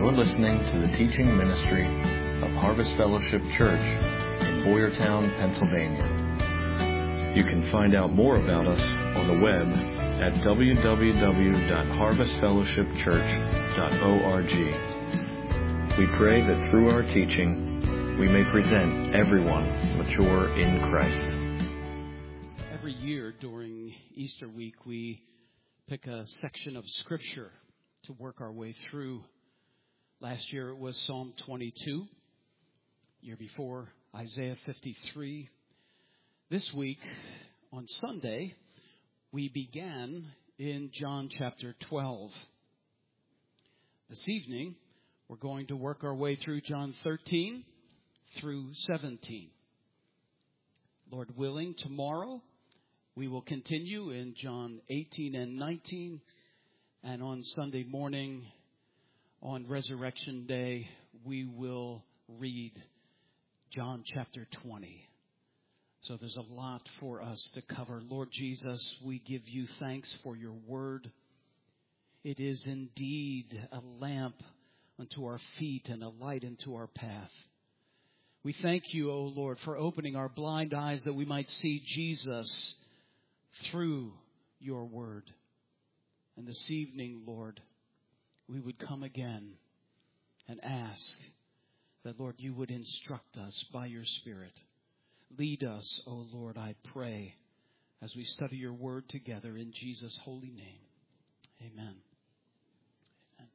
You're listening to the teaching ministry of Harvest Fellowship Church in Boyertown, Pennsylvania. You can find out more about us on the web at www.harvestfellowshipchurch.org. We pray that through our teaching, we may present everyone mature in Christ. Every year during Easter week, we pick a section of Scripture to work our way through. Last year it was Psalm 22. Year before, Isaiah 53. This week, on Sunday, we began in John chapter 12. This evening, we're going to work our way through John 13 through 17. Lord willing, tomorrow we will continue in John 18 and 19. And on Sunday morning, on Resurrection Day, we will read John chapter 20. So there's a lot for us to cover. Lord Jesus, we give you thanks for your word. It is indeed a lamp unto our feet and a light unto our path. We thank you, O Lord, for opening our blind eyes that we might see Jesus through your word. And this evening, Lord, we would come again and ask that, Lord, you would instruct us by your Spirit. Lead us, O Lord, I pray, as we study your word together in Jesus' holy name. Amen. Amen.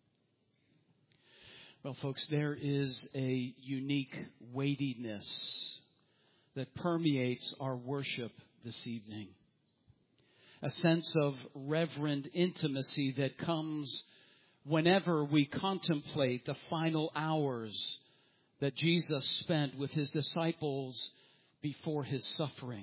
Well, folks, there is a unique weightiness that permeates our worship this evening. A sense of reverent intimacy that comes whenever we contemplate the final hours that Jesus spent with his disciples before his suffering.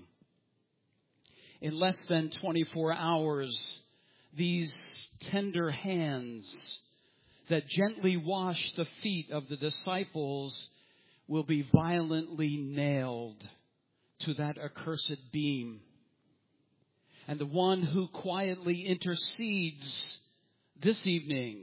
In less than 24 hours, these tender hands that gently wash the feet of the disciples will be violently nailed to that accursed beam. And the one who quietly intercedes this evening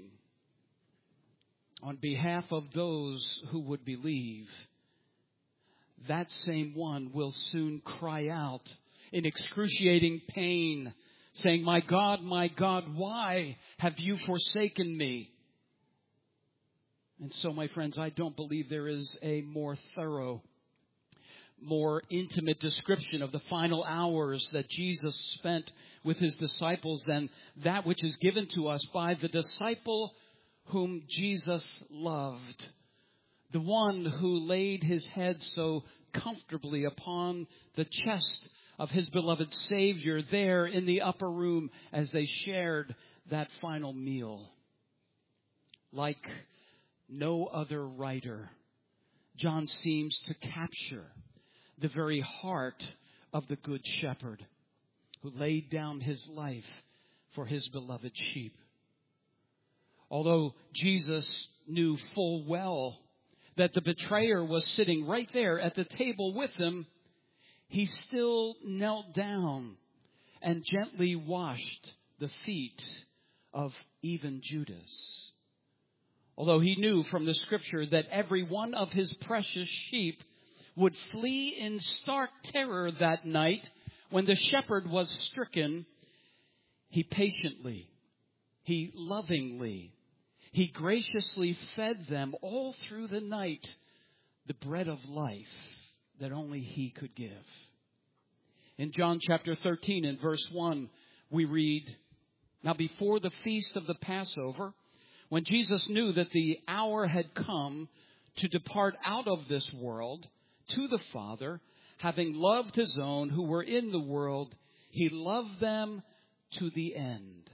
on behalf of those who would believe, that same one will soon cry out in excruciating pain, saying, my God, why have you forsaken me? And so, my friends, I don't believe there is a more thorough, more intimate description of the final hours that Jesus spent with his disciples than that which is given to us by the disciple whom Jesus loved. The one who laid his head so comfortably upon the chest of his beloved Savior there in the upper room as they shared that final meal. Like no other writer, John seems to capture the very heart of the Good Shepherd who laid down his life for his beloved sheep. Although Jesus knew full well that the betrayer was sitting right there at the table with him, he still knelt down and gently washed the feet of even Judas. Although he knew from the scripture that every one of his precious sheep would flee in stark terror that night when the shepherd was stricken, he patiently, he lovingly, he graciously fed them all through the night the bread of life that only he could give. In John chapter 13 and verse 1, we read, now before the feast of the Passover, when Jesus knew that the hour had come to depart out of this world to the Father, having loved his own who were in the world, he loved them to the end.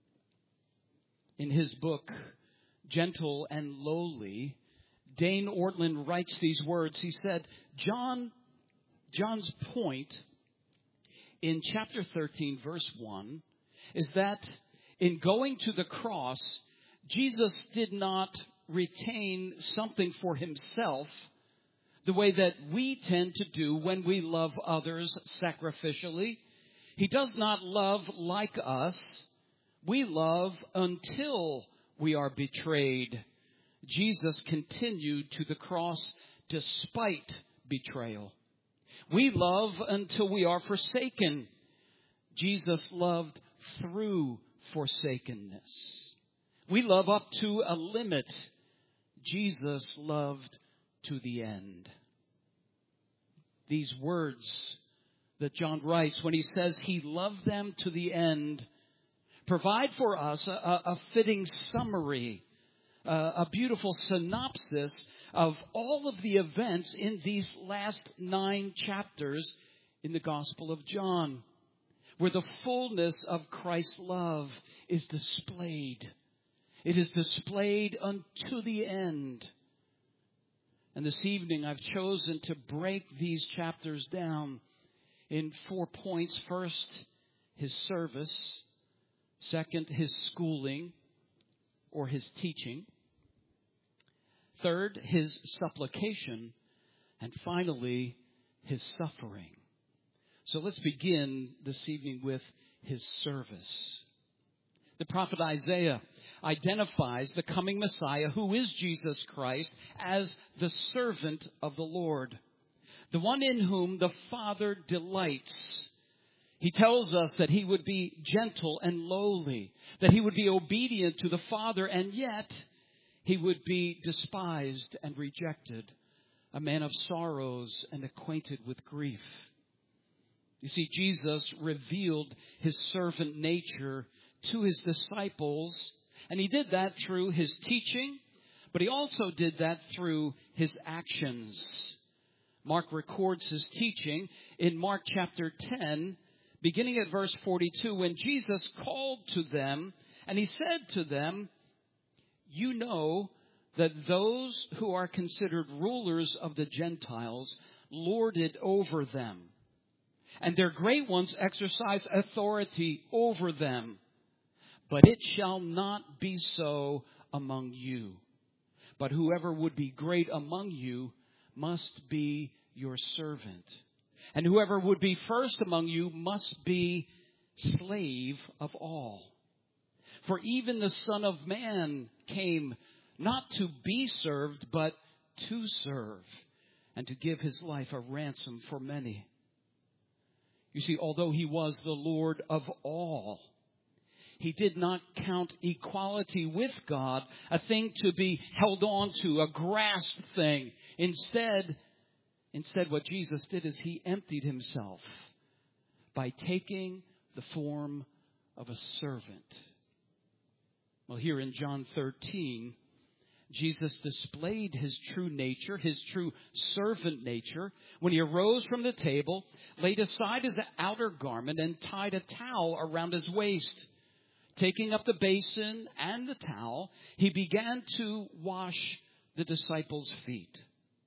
In his book, Gentle and Lowly, Dane Ortlund writes these words. He said, John's point in chapter 13, verse 1, is that in going to the cross, Jesus did not retain something for himself the way that we tend to do when we love others sacrificially. He does not love like us. We love until we are betrayed, Jesus continued to the cross despite betrayal. We love until we are forsaken. Jesus loved through forsakenness. We love up to a limit. Jesus loved to the end. These words that John writes when he says he loved them to the end provide for us a fitting summary, a beautiful synopsis of all of the events in these last 9 chapters in the Gospel of John, where the fullness of Christ's love is displayed. It is displayed unto the end. And this evening I've chosen to break these chapters down in 4 points. First, his service. Second, his schooling or his teaching. Third, his supplication. And finally, his suffering. So let's begin this evening with his service. The prophet Isaiah identifies the coming Messiah, who is Jesus Christ, as the servant of the Lord, the one in whom the Father delights. He tells us that he would be gentle and lowly, that he would be obedient to the Father, and yet he would be despised and rejected, a man of sorrows and acquainted with grief. You see, Jesus revealed his servant nature to his disciples, and he did that through his teaching, but he also did that through his actions. Mark records his teaching in Mark chapter 10, beginning at verse 42, when Jesus called to them, and he said to them, "You know that those who are considered rulers of the Gentiles lord it over them, and their great ones exercise authority over them. But it shall not be so among you. But whoever would be great among you must be your servant. And whoever would be first among you must be slave of all. For even the Son of Man came not to be served, but to serve, and to give his life a ransom for many." You see, although he was the Lord of all, he did not count equality with God a thing to be held on to, a grasped thing. Instead, what Jesus did is he emptied himself by taking the form of a servant. Well, here in John 13, Jesus displayed his true nature, his true servant nature, when he arose from the table, laid aside his outer garment, and tied a towel around his waist. Taking up the basin and the towel, he began to wash the disciples' feet.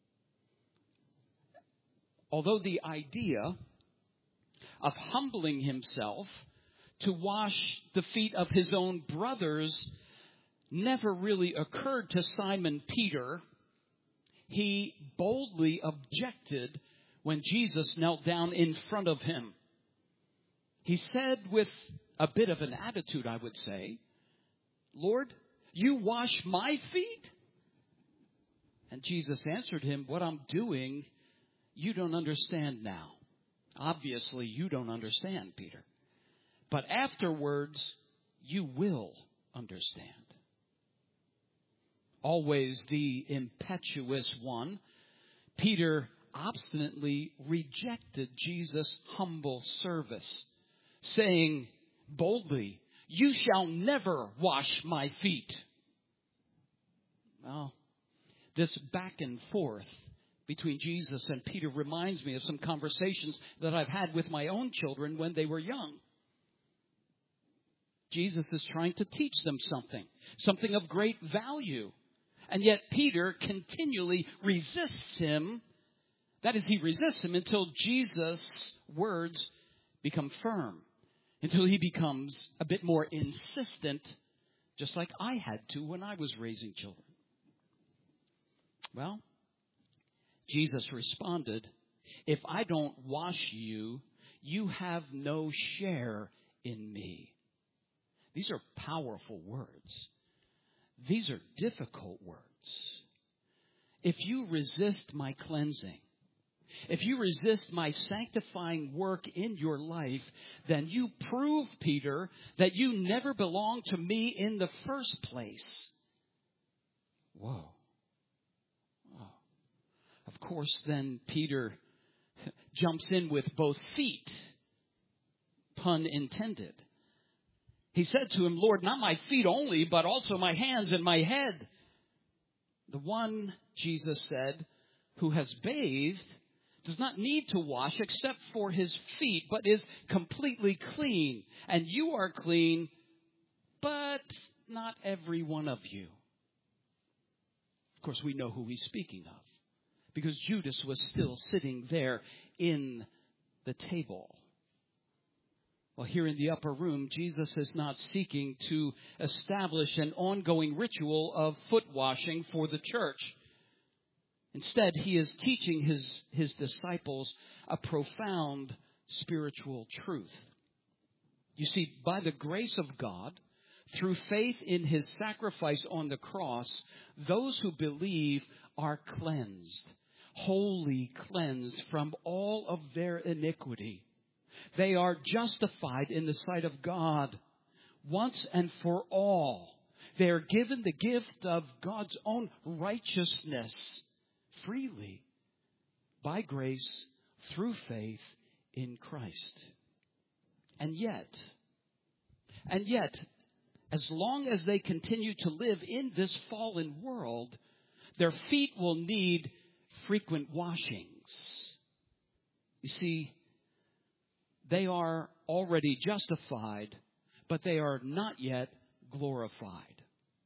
Although the idea of humbling himself to wash the feet of his own brothers never really occurred to Simon Peter, he boldly objected when Jesus knelt down in front of him. He said with a bit of an attitude, I would say, "Lord, you wash my feet?" And Jesus answered him, "What I'm doing, you don't understand now. Obviously, you don't understand, Peter. But afterwards, you will understand." Always the impetuous one, Peter obstinately rejected Jesus' humble service, saying boldly, "You shall never wash my feet." Well, this back and forth between Jesus and Peter reminds me of some conversations that I've had with my own children when they were young. Jesus is trying to teach them something of great value. And yet Peter continually resists him. That is, he resists him until Jesus' words become firm, until he becomes a bit more insistent, just like I had to when I was raising children. Well, Jesus responded, "If I don't wash you, you have no share in me." These are powerful words. these are difficult words. If you resist my cleansing, if you resist my sanctifying work in your life, then you prove, Peter, that you never belonged to me in the first place. Whoa. Of course, then Peter jumps in with both feet, pun intended. He said to him, Lord, not my feet only, but also my hands and my head. The one, Jesus said, who has bathed does not need to wash except for his feet, but is completely clean. And you are clean, but not every one of you. Of course, we know who he's speaking of, because Judas was still sitting there in the table. Well, here in the upper room, Jesus is not seeking to establish an ongoing ritual of foot washing for the church. Instead, he is teaching his disciples a profound spiritual truth. You see, by the grace of God, through faith in his sacrifice on the cross, those who believe are cleansed, wholly cleansed from all of their iniquity. They are justified in the sight of God once and for all. They are given the gift of God's own righteousness freely by grace through faith in Christ. And yet, as long as they continue to live in this fallen world, their feet will need frequent washings. You see, they are already justified, but they are not yet glorified.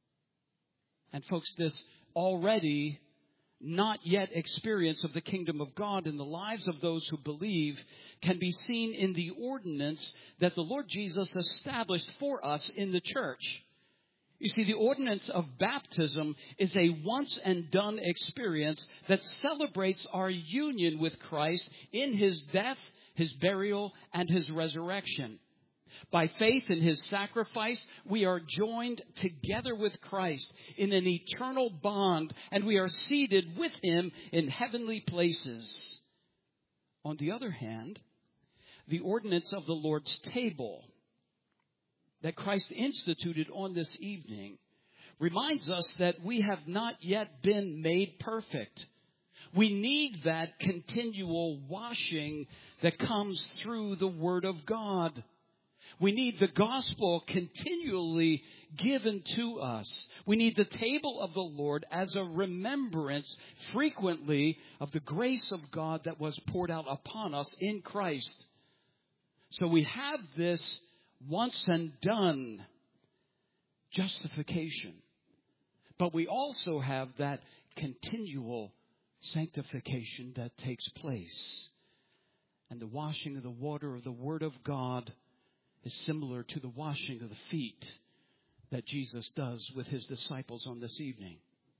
And folks, this already not yet experience of the kingdom of God in the lives of those who believe can be seen in the ordinance that the Lord Jesus established for us in the church. You see, the ordinance of baptism is a once and done experience that celebrates our union with Christ in his death, his burial, and his resurrection. By faith in his sacrifice, we are joined together with Christ in an eternal bond, and we are seated with him in heavenly places. On the other hand, the ordinance of the Lord's table that Christ instituted on this evening reminds us that we have not yet been made perfect. We need that continual washing that comes through the Word of God. We need the gospel continually given to us. We need the table of the Lord as a remembrance frequently of the grace of God that was poured out upon us in Christ. So we have this once and done justification. But we also have that continual sanctification that takes place. And the washing of the water of the Word of God is similar to the washing of the feet that Jesus does with his disciples on this evening.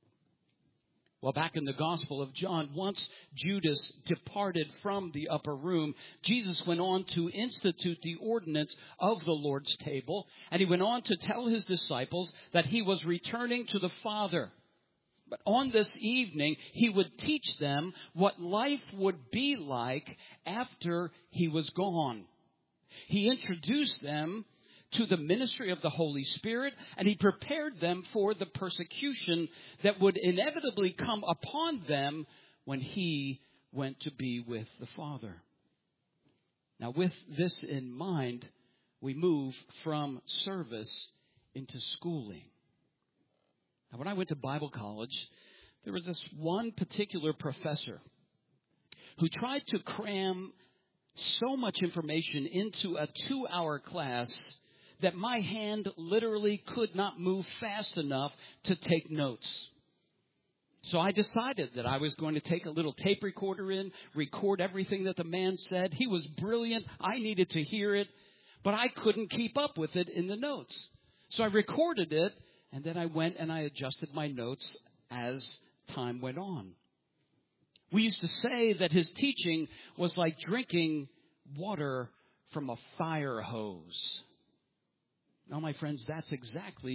Well, back in the Gospel of John, once Judas departed from the upper room, Jesus went on to institute the ordinance of the Lord's table, and he went on to tell his disciples that he was returning to the Father. But on this evening, he would teach them what life would be like after he was gone. He introduced them to the ministry of the Holy Spirit, and he prepared them for the persecution that would inevitably come upon them when he went to be with the Father. Now, with this in mind, we move from service into schooling. Now, when I went to Bible college, there was this one particular professor who tried to cram so much information into a 2-hour class that my hand literally could not move fast enough to take notes. So I decided that I was going to take a little tape recorder in, record everything that the man said. He was brilliant. I needed to hear it, but I couldn't keep up with it in the notes. So I recorded it, and then I went and I adjusted my notes as time went on. We used to say that his teaching was like drinking water from a fire hose. Now, my friends, that's exactly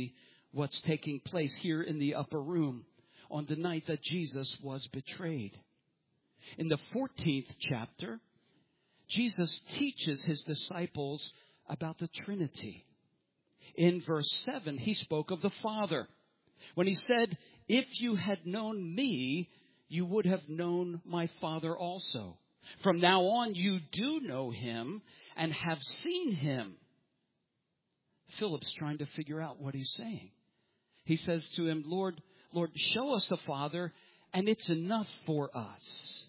what's taking place here in the upper room on the night that Jesus was betrayed. In the 14th chapter, Jesus teaches his disciples about the Trinity. In verse 7, he spoke of the Father when he said, "If you had known me, you would have known my Father also. From now on, you do know him and have seen him." Philip's trying to figure out what he's saying. He says to him, Lord, show us the Father, and it's enough for us.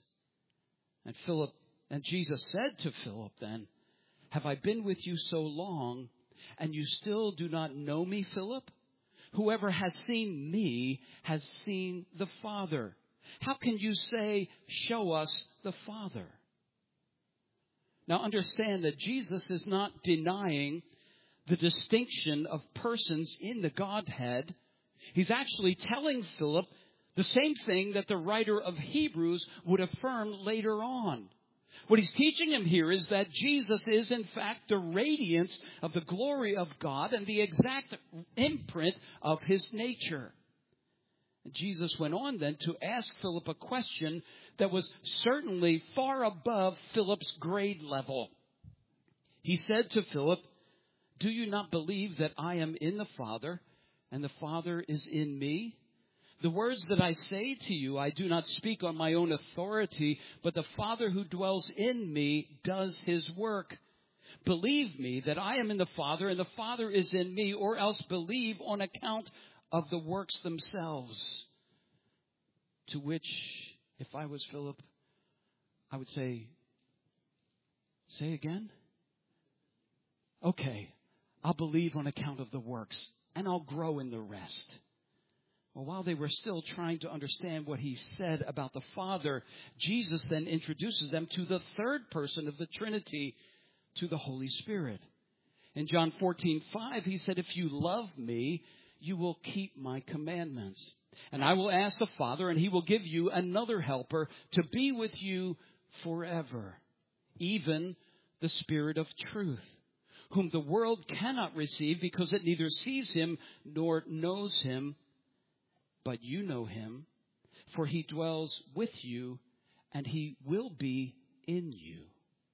And Jesus said to Philip then, "Have I been with you so long, and you still do not know me, Philip? Whoever has seen me has seen the Father. How can you say, 'Show us the Father'?" Now understand that Jesus is not denying the distinction of persons in the Godhead. He's actually telling Philip the same thing that the writer of Hebrews would affirm later on. What he's teaching him here is that Jesus is in fact the radiance of the glory of God and the exact imprint of his nature. And Jesus went on then to ask Philip a question that was certainly far above Philip's grade level. He said to Philip, "Do you not believe that I am in the Father and the Father is in me? The words that I say to you, I do not speak on my own authority, but the Father who dwells in me does his work. Believe me that I am in the Father and the Father is in me, or else believe on account of the works themselves." To which, if I was Philip, I would say again? Okay, I'll believe on account of the works, and I'll grow in the rest. Well, while they were still trying to understand what he said about the Father, Jesus then introduces them to the third person of the Trinity, to the Holy Spirit. In John 14:5, he said, "If you love me, you will keep my commandments. And I will ask the Father, and he will give you another helper to be with you forever, even the Spirit of truth, whom the world cannot receive because it neither sees him nor knows him. But you know him, for he dwells with you, and he will be in you."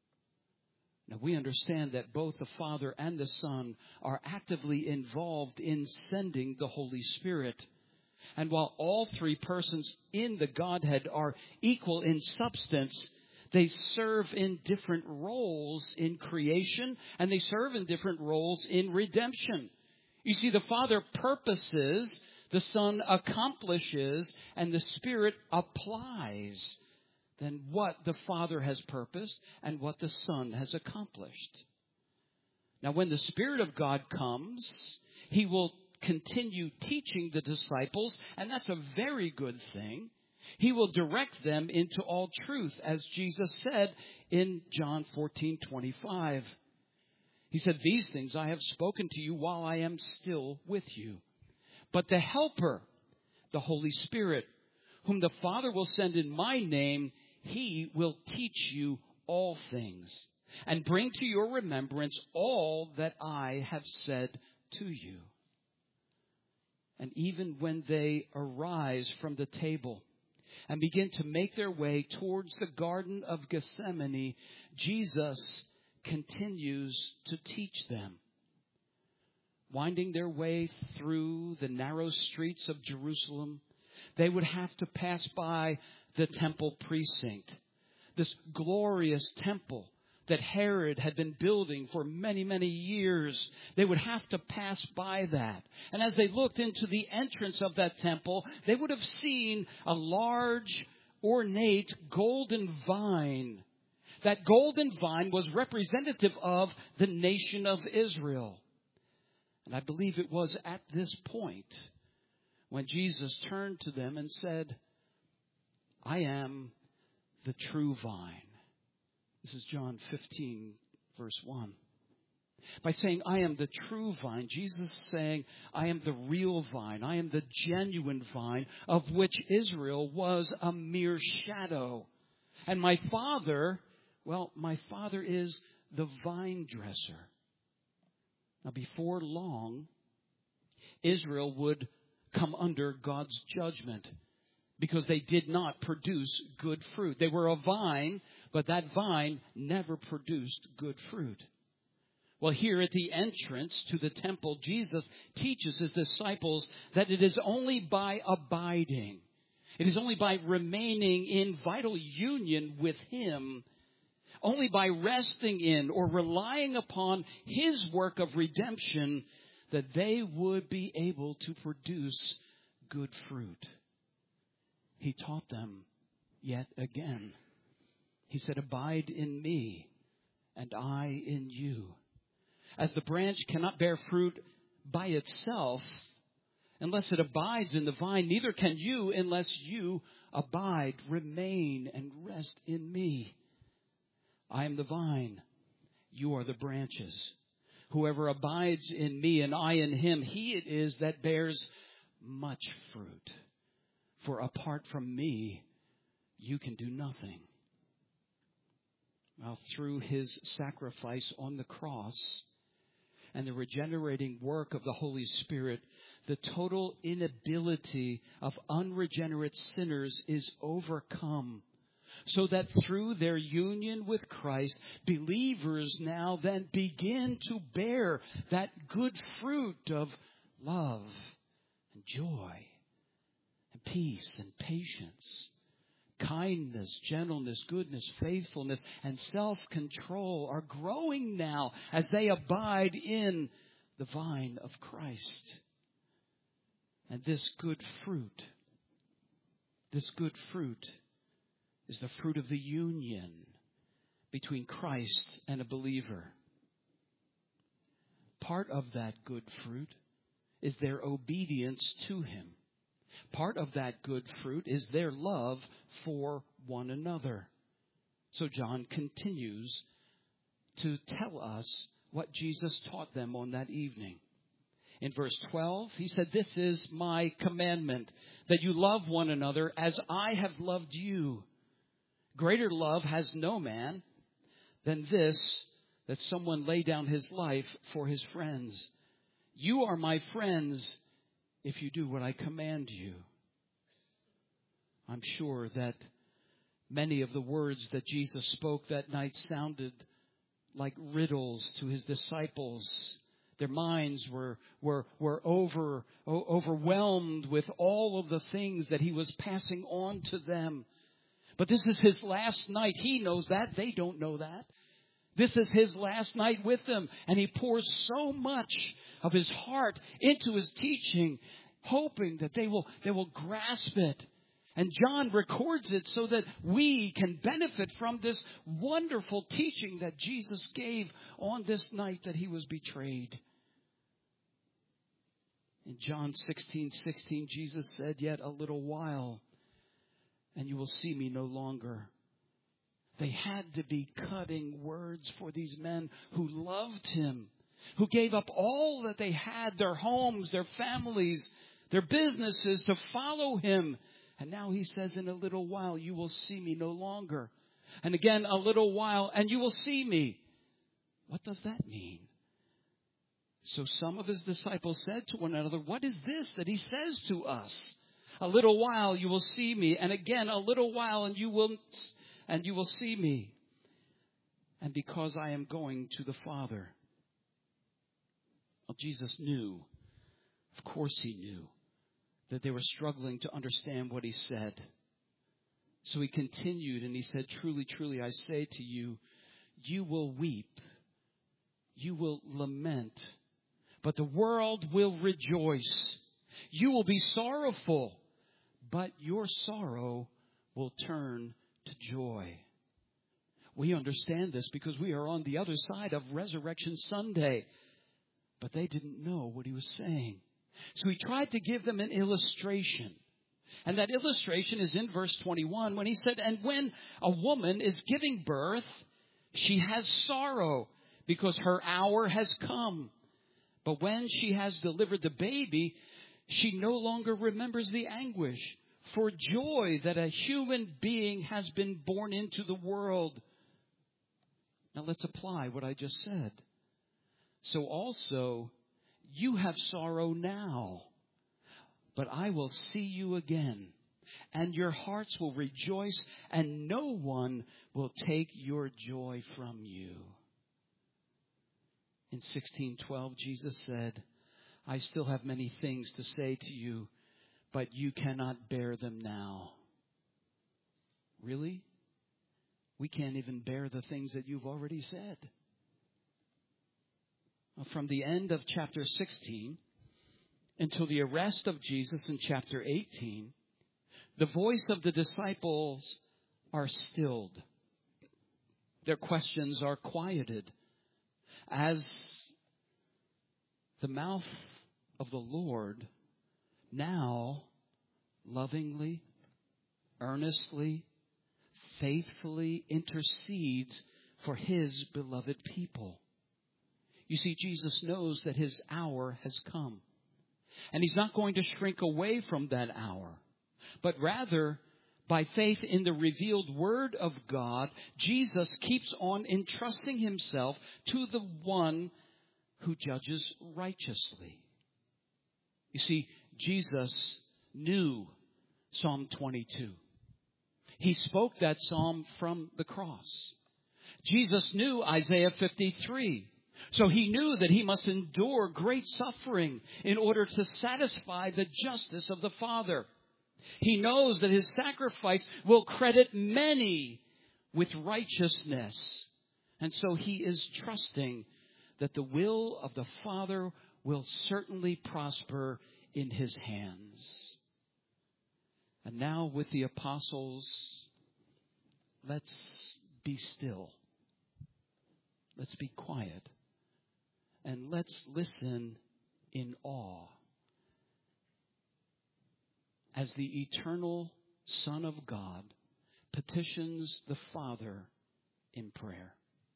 Now we understand that both the Father and the Son are actively involved in sending the Holy Spirit. And while all three persons in the Godhead are equal in substance, they serve in different roles in creation, and they serve in different roles in redemption. You see, the Father purposes, the Son accomplishes, and the Spirit applies then what the Father has purposed and what the Son has accomplished. Now, when the Spirit of God comes, he will continue teaching the disciples, and that's a very good thing. He will direct them into all truth, as Jesus said in John 14:25. He said, "These things I have spoken to you while I am still with you. But the Helper, the Holy Spirit, whom the Father will send in my name, he will teach you all things and bring to your remembrance all that I have said to you." And even when they arise from the table and begin to make their way towards the Garden of Gethsemane, Jesus continues to teach them. Winding their way through the narrow streets of Jerusalem, they would have to pass by the temple precinct, this glorious temple that Herod had been building for many, many years. They would have to pass by that. And as they looked into the entrance of that temple, they would have seen a large, ornate golden vine. That golden vine was representative of the nation of Israel. And I believe it was at this point when Jesus turned to them and said, "I am the true vine." This is John 15, verse 1. By saying, "I am the true vine," Jesus is saying, "I am the real vine. I am the genuine vine of which Israel was a mere shadow. And my Father is the vine dresser." Now, before long, Israel would come under God's judgment because they did not produce good fruit. They were a vine, but that vine never produced good fruit. Well, here at the entrance to the temple, Jesus teaches his disciples that it is only by abiding, it is only by remaining in vital union with him, only by resting in or relying upon his work of redemption, that they would be able to produce good fruit. He taught them yet again. He said, "Abide in me, and I in you." As the branch cannot bear fruit by itself unless it abides in the vine, neither can you unless you abide, remain, and rest in me. I am the vine, you are the branches. Whoever abides in me and I in him, he it is that bears much fruit. For apart from me, you can do nothing. Well, through his sacrifice on the cross and the regenerating work of the Holy Spirit, the total inability of unregenerate sinners is overcome, so that through their union with Christ, believers now then begin to bear that good fruit of love and joy and peace and patience, kindness, gentleness, goodness, faithfulness, and self-control are growing now as they abide in the vine of Christ. And this good fruit is the fruit of the union between Christ and a believer. Part of that good fruit is their obedience to him. Part of that good fruit is their love for one another. So John continues to tell us what Jesus taught them on that evening. In verse 12, he said, "This is my commandment, that you love one another as I have loved you. Greater love has no man than this, that someone lay down his life for his friends. You are my friends if you do what I command you." I'm sure that many of the words that Jesus spoke that night sounded like riddles to his disciples. Their minds were overwhelmed with all of the things that he was passing on to them. But this is his last night. He knows that. They don't know that. This is his last night with them. And he pours so much of his heart into his teaching, hoping that they will grasp it. And John records it so that we can benefit from this wonderful teaching that Jesus gave on this night that he was betrayed. In John 16:16, Jesus said, "Yet a little while, and you will see me no longer." They had to be cutting words for these men who loved him, who gave up all that they had, their homes, their families, their businesses, to follow him. And now he says, in a little while, you will see me no longer. And again, a little while, and you will see me. What does that mean? So some of his disciples said to one another, "What is this that he says to us? A little while you will see me, and again a little while and you will see me. And because I am going to the Father." Well, Jesus knew, of course he knew, that they were struggling to understand what he said. So he continued and he said, "Truly, truly, I say to you, you will weep, you will lament, but the world will rejoice. You will be sorrowful, but your sorrow will turn to joy." We understand this because we are on the other side of Resurrection Sunday. But they didn't know what he was saying. So he tried to give them an illustration. And that illustration is in verse 21 when he said, "And when a woman is giving birth, she has sorrow because her hour has come. But when she has delivered the baby, she no longer remembers the anguish for joy that a human being has been born into the world." Now let's apply what I just said. So also, you have sorrow now, but I will see you again, and your hearts will rejoice, and no one will take your joy from you. In 16:12, Jesus said, I still have many things to say to you, but you cannot bear them now. Really? We can't even bear the things that you've already said. From the end of chapter 16 until the arrest of Jesus in chapter 18, the voice of the disciples are stilled. Their questions are quieted as the mouth of the Lord now lovingly, earnestly, faithfully intercedes for His beloved people. You see, Jesus knows that His hour has come. And He's not going to shrink away from that hour. But rather, by faith in the revealed Word of God, Jesus keeps on entrusting Himself to the one who judges righteously. You see, Jesus knew Psalm 22. He spoke that psalm from the cross. Jesus knew Isaiah 53. So He knew that He must endure great suffering in order to satisfy the justice of the Father. He knows that His sacrifice will credit many with righteousness. And so He is trusting that the will of the Father will certainly prosper in His hands. And now with the apostles, let's be still. Let's be quiet. And let's listen in awe as the eternal Son of God petitions the Father in prayer.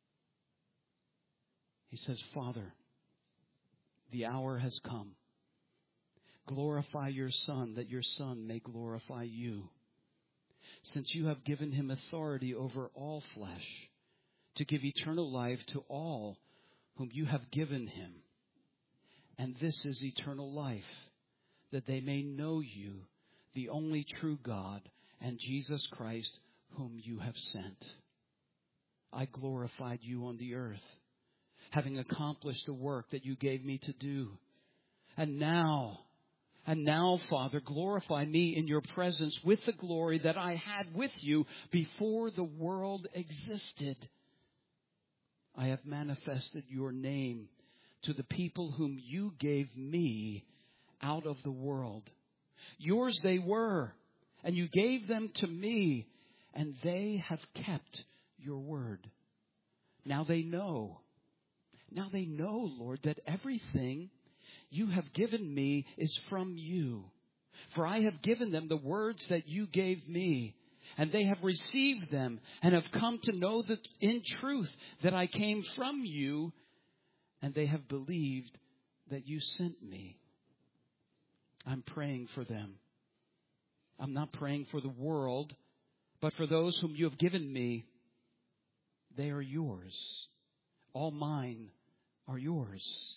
He says, Father, the hour has come. Glorify your Son, that your Son may glorify you. Since you have given Him authority over all flesh, to give eternal life to all whom you have given Him. And this is eternal life, that they may know you, the only true God, and Jesus Christ, whom you have sent. I glorified you on the earth, having accomplished the work that you gave me to do. And now, Father, glorify me in your presence with the glory that I had with you before the world existed. I have manifested your name to the people whom you gave me out of the world. Yours they were, and you gave them to me, and they have kept your word. Now they know, Lord, that everything you have given me is from you. For I have given them the words that you gave me, and they have received them and have come to know that in truth that I came from you, and they have believed that you sent me. I'm praying for them. I'm not praying for the world, but for those whom you have given me. They are yours. All mine are yours.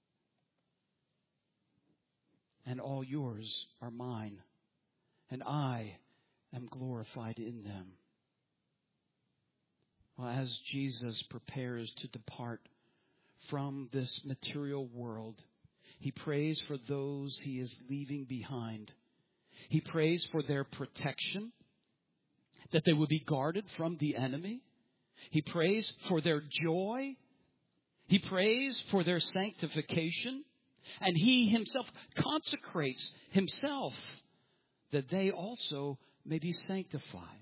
And all yours are mine. And I am glorified in them. Well, as Jesus prepares to depart from this material world, He prays for those He is leaving behind. He prays for their protection, that they will be guarded from the enemy. He prays for their joy. He prays for their sanctification. And He Himself consecrates Himself that they also may be sanctified.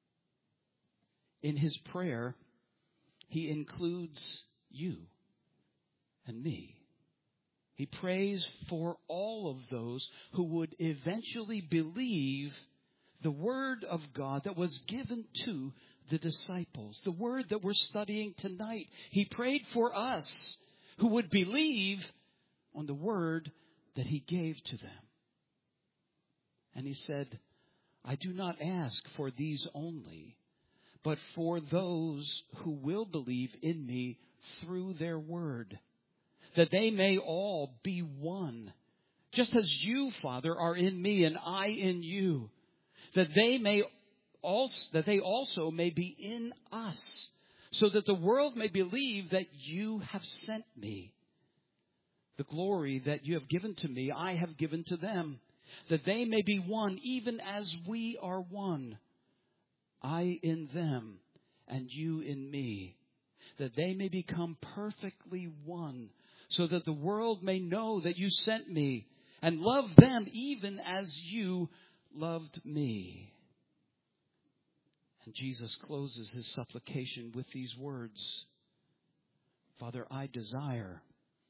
In His prayer, He includes you and me. He prays for all of those who would eventually believe the Word of God that was given to the disciples, the Word that we're studying tonight. He prayed for us who would believe on the Word that He gave to them. And He said, I do not ask for these only, but for those who will believe in me through their word, that they may all be one. Just as you, Father, are in me and I in you, that they also may be in us, so that the world may believe that you have sent me. The glory that you have given to me, I have given to them, that they may be one, even as we are one. I in them, and you in me, that they may become perfectly one, so that the world may know that you sent me, and love them even as you loved me. And Jesus closes his supplication with these words. Father, I desire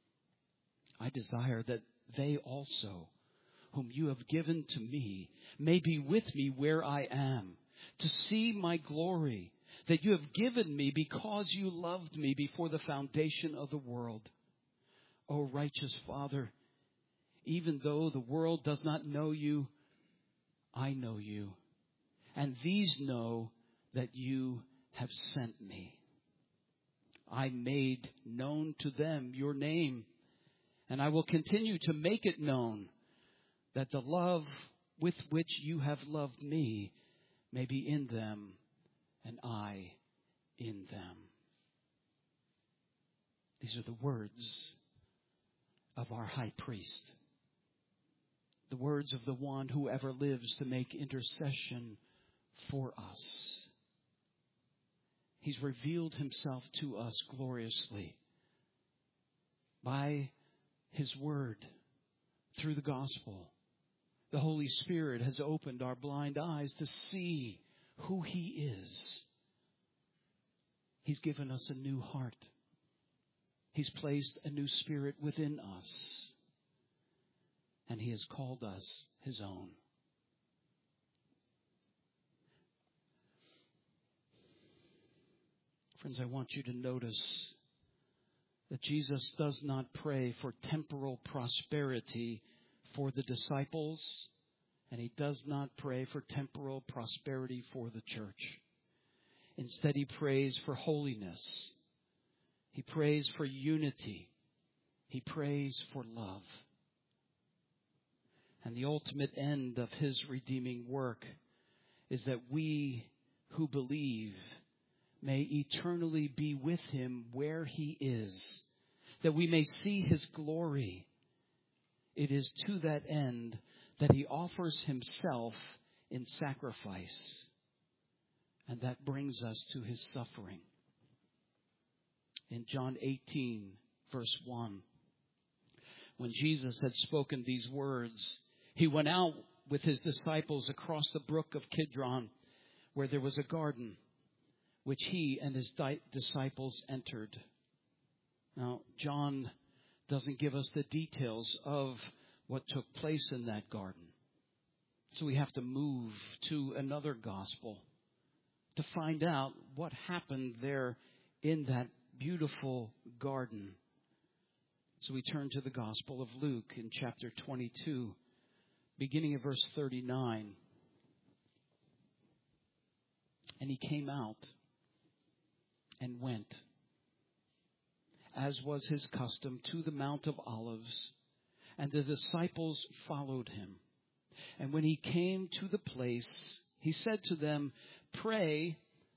that they also, whom you have given to me, may be with me where I am, to see my glory that you have given me because you loved me before the foundation of the world. O righteous Father, even though the world does not know you, I know you. And these know that you have sent me. I made known to them your name, and I will continue to make it known, that the love with which you have loved me may be in them, and I in them. These are the words of our high priest. The words of the one who ever lives to make intercession for us. He's revealed himself to us gloriously by his word through the gospel. The Holy Spirit has opened our blind eyes to see who he is. He's given us a new heart. He's placed a new spirit within us. And he has called us his own. Friends, I want you to notice that Jesus does not pray for temporal prosperity for the disciples, and he does not pray for temporal prosperity for the church. Instead, he prays for holiness. He prays for unity. He prays for love. And the ultimate end of his redeeming work is that we who believe may eternally be with him where he is, that we may see his glory. It is to that end that he offers himself in sacrifice. And that brings us to his suffering. In John 18, verse 1, when Jesus had spoken these words, he went out with his disciples across the brook of Kidron, where there was a garden, which he and his disciples entered. Now, John doesn't give us the details of what took place in that garden. So we have to move to another gospel to find out what happened there in that beautiful garden. So we turn to the Gospel of Luke in chapter 22, beginning of verse 39. And he came out and went, as was his custom, to the Mount of Olives, and the disciples followed him. And when he came to the place, he said to them, Pray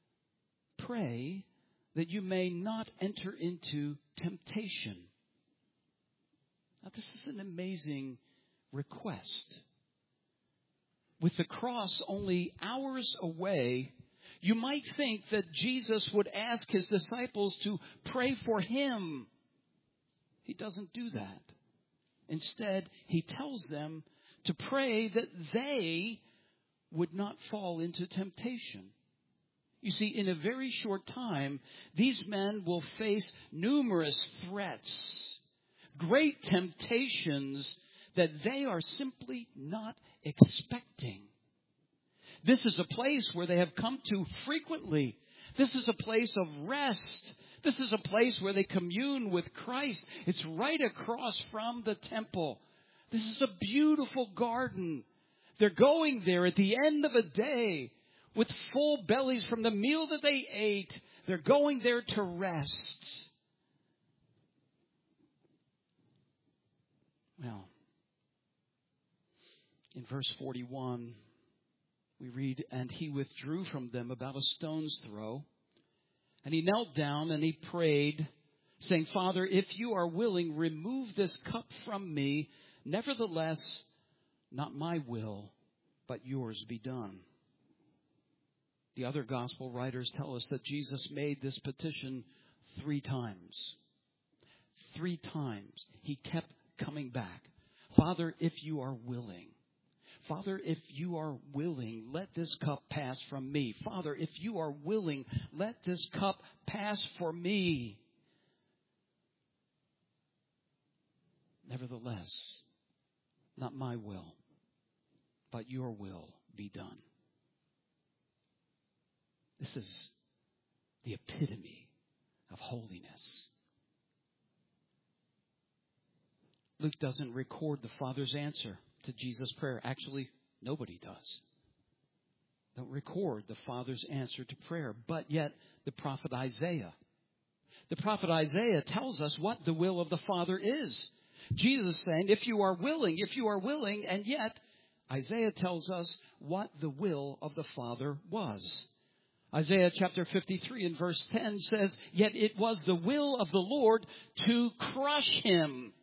that you may not enter into temptation. Now, this is an amazing request. With the cross only hours away, you might think that Jesus would ask his disciples to pray for him. He doesn't do that. Instead, he tells them to pray that they would not fall into temptation. You see, in a very short time, these men will face numerous threats, great temptations that they are simply not expecting. This is a place where they have come to frequently. This is a place of rest. This is a place where they commune with Christ. It's right across from the temple. This is a beautiful garden. They're going there at the end of a day with full bellies from the meal that they ate. They're going there to rest. Well, in verse 41, we read, "And he withdrew from them about a stone's throw. And he knelt down and he prayed, saying, Father, if you are willing, remove this cup from me. Nevertheless, not my will, but yours be done." The other gospel writers tell us that Jesus made this petition 3 times. 3 times. He kept coming back. Father, if you are willing. Father, if you are willing, let this cup pass from me. Father, if you are willing, let this cup pass for me. Nevertheless, not my will, but your will be done. This is the epitome of holiness. Luke doesn't record the Father's answer to Jesus' prayer. Actually, nobody does. Don't record the Father's answer to prayer. But yet, the prophet Isaiah tells us what the will of the Father is. Jesus saying, if you are willing, and yet Isaiah tells us what the will of the Father was. Isaiah chapter 53 and verse 10 says, "Yet it was the will of the Lord to crush him.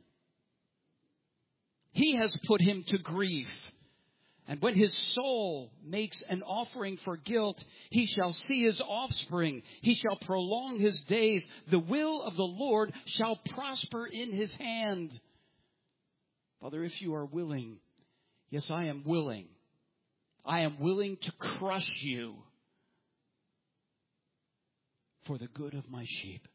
He has put him to grief. And when his soul makes an offering for guilt, he shall see his offspring. He shall prolong his days. The will of the Lord shall prosper in his hand." Father, if you are willing, yes, I am willing. I am willing to crush you for the good of my sheep.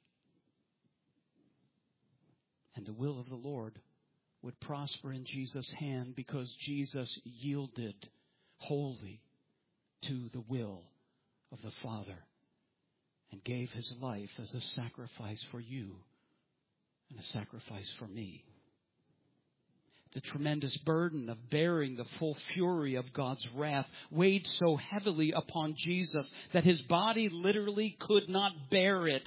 And the will of the Lord would prosper in Jesus' hand because Jesus yielded wholly to the will of the Father and gave his life as a sacrifice for you and a sacrifice for me. The tremendous burden of bearing the full fury of God's wrath weighed so heavily upon Jesus that his body literally could not bear it.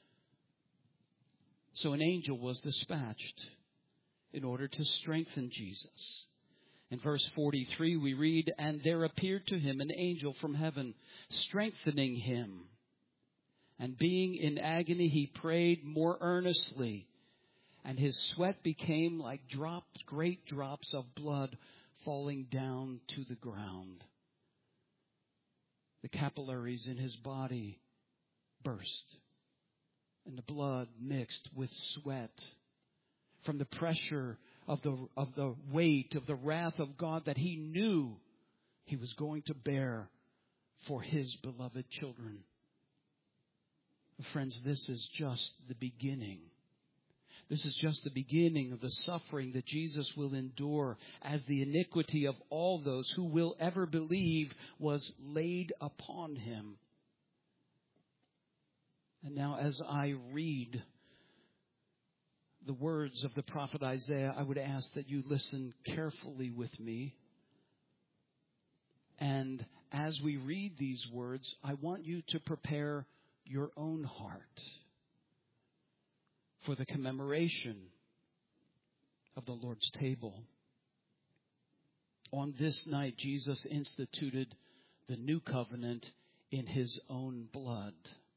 So an angel was dispatched in order to strengthen Jesus. In verse 43 we read, "And there appeared to him an angel from heaven, strengthening him. And being in agony, he prayed more earnestly. And his sweat became like great drops of blood falling down to the ground. The capillaries in his body burst, and the blood mixed with sweat from the pressure of the weight of the wrath of God that he knew he was going to bear for his beloved children." Friends, this is just the beginning. This is just the beginning of the suffering that Jesus will endure as the iniquity of all those who will ever believe was laid upon him. And now as I read the words of the prophet Isaiah, I would ask that you listen carefully with me. And as we read these words, I want you to prepare your own heart for the commemoration of the Lord's table. On this night, Jesus instituted the new covenant in his own blood.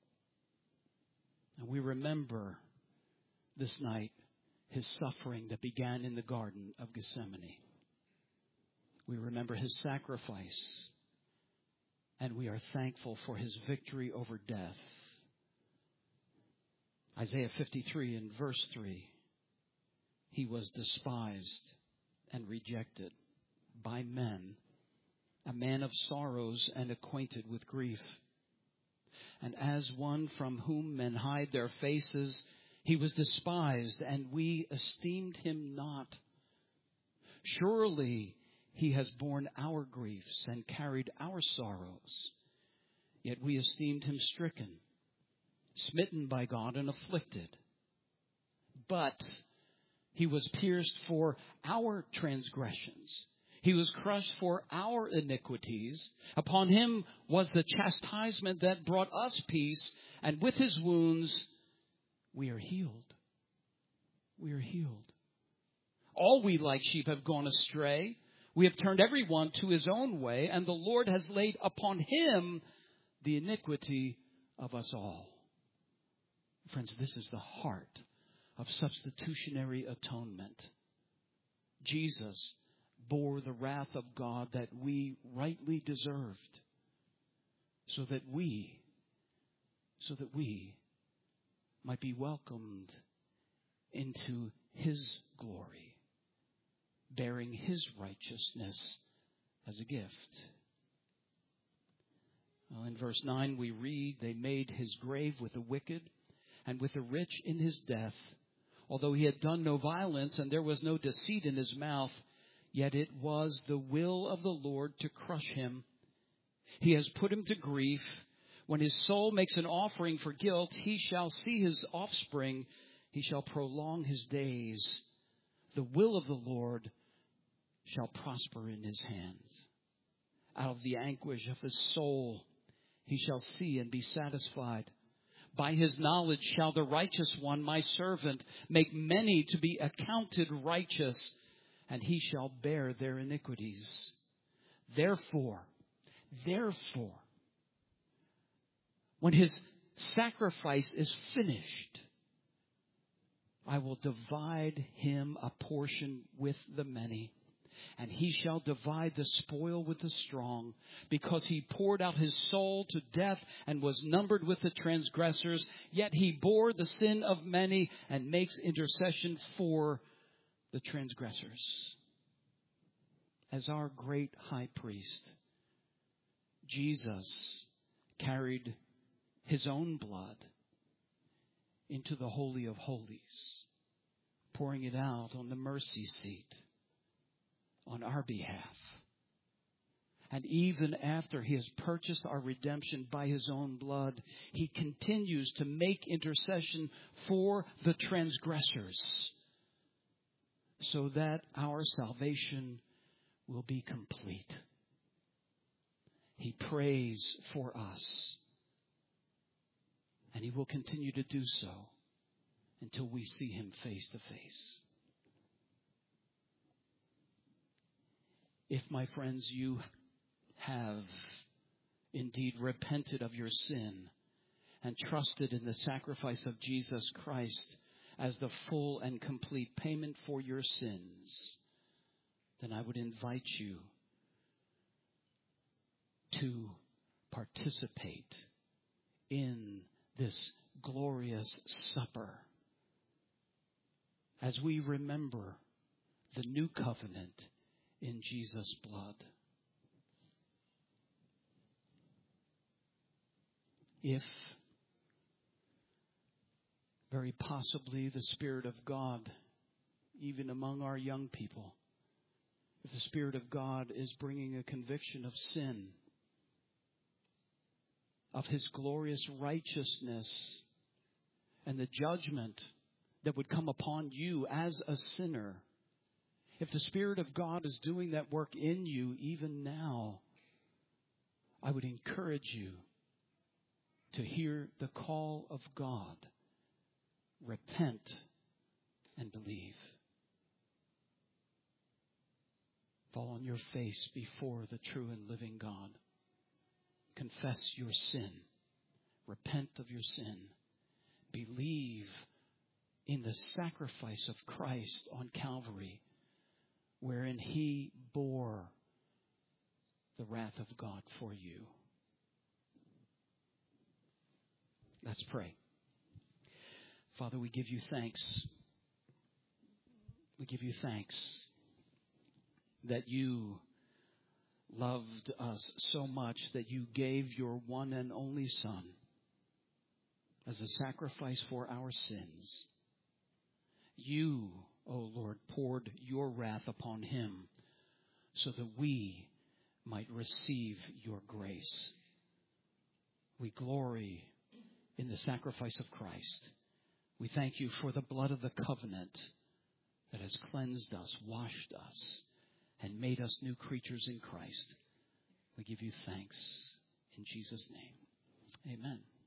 And we remember this night his suffering that began in the Garden of Gethsemane. We remember his sacrifice, and we are thankful for his victory over death. Isaiah 53 and verse 3, "He was despised and rejected by men, a man of sorrows and acquainted with grief. And as one from whom men hide their faces, he was despised, and we esteemed him not. Surely he has borne our griefs and carried our sorrows. Yet we esteemed him stricken, smitten by God, and afflicted. But he was pierced for our transgressions. He was crushed for our iniquities. Upon him was the chastisement that brought us peace, and with his wounds we are healed." We are healed. All we like sheep have gone astray. We have turned everyone to his own way, and the Lord has laid upon him the iniquity of us all. Friends, this is the heart of substitutionary atonement. Jesus bore the wrath of God that we rightly deserved, so that we might be welcomed into his glory, bearing his righteousness as a gift. Well, in verse 9 we read, they made his grave with the wicked and with the rich in his death. Although he had done no violence and there was no deceit in his mouth, yet it was the will of the Lord to crush him. He has put him to grief. When his soul makes an offering for guilt, he shall see his offspring. He shall prolong his days. The will of the Lord shall prosper in his hands. Out of the anguish of his soul he shall see and be satisfied. By his knowledge shall the righteous one, my servant, make many to be accounted righteous, and he shall bear their iniquities. Therefore, when his sacrifice is finished, I will divide him a portion with the many, and he shall divide the spoil with the strong, because he poured out his soul to death and was numbered with the transgressors. Yet he bore the sin of many and makes intercession for the transgressors. As our great high priest, Jesus carried his own blood into the Holy of Holies, pouring it out on the mercy seat on our behalf. And even after he has purchased our redemption by his own blood, he continues to make intercession for the transgressors, so that our salvation will be complete. He prays for us, and he will continue to do so until we see him face to face. If, my friends, you have indeed repented of your sin and trusted in the sacrifice of Jesus Christ as the full and complete payment for your sins, then I would invite you to participate in this glorious supper as we remember the new covenant in Jesus' blood. If very possibly the Spirit of God, even among our young people, if the Spirit of God is bringing a conviction of sin, of his glorious righteousness, and the judgment that would come upon you as a sinner, if the Spirit of God is doing that work in you even now, I would encourage you to hear the call of God. Repent and believe. Fall on your face before the true and living God. Confess your sin. Repent of your sin. Believe in the sacrifice of Christ on Calvary, wherein he bore the wrath of God for you. Let's pray. Father, we give you thanks. We give you thanks that you loved us so much that you gave your one and only Son as a sacrifice for our sins. You, O Lord, poured your wrath upon him so that we might receive your grace. We glory in the sacrifice of Christ. We thank you for the blood of the covenant that has cleansed us, washed us, and made us new creatures in Christ. We give you thanks in Jesus' name. Amen.